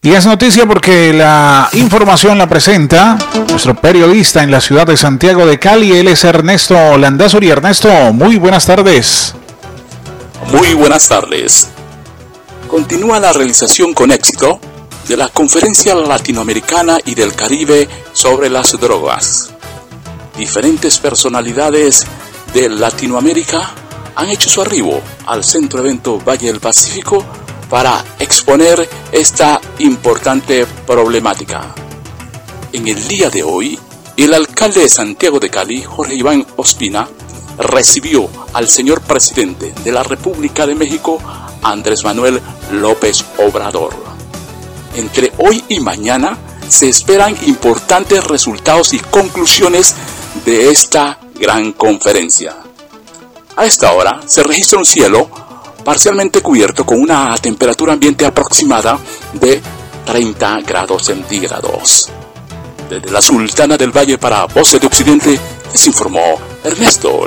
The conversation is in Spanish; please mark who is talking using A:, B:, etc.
A: Y es noticia porque la información la presenta nuestro periodista en la ciudad de Santiago de Cali. Él es Ernesto Landázuri. Ernesto, muy buenas tardes.
B: Muy buenas tardes. Continúa la realización con éxito de la Conferencia Latinoamericana y del Caribe sobre las drogas. Diferentes personalidades de Latinoamérica han hecho su arribo al Centro Evento Valle del Pacífico para exponer esta importante problemática. En el día de hoy, el alcalde de Santiago de Cali, Jorge Iván Ospina, recibió al señor presidente de la República de México, Andrés Manuel López Obrador. Entre hoy y mañana se esperan importantes resultados y conclusiones de esta gran conferencia. A esta hora se registra un cielo parcialmente cubierto con una temperatura ambiente aproximada de 30 grados centígrados. Desde la Sultana del Valle para Voces de Occidente les informó Ernesto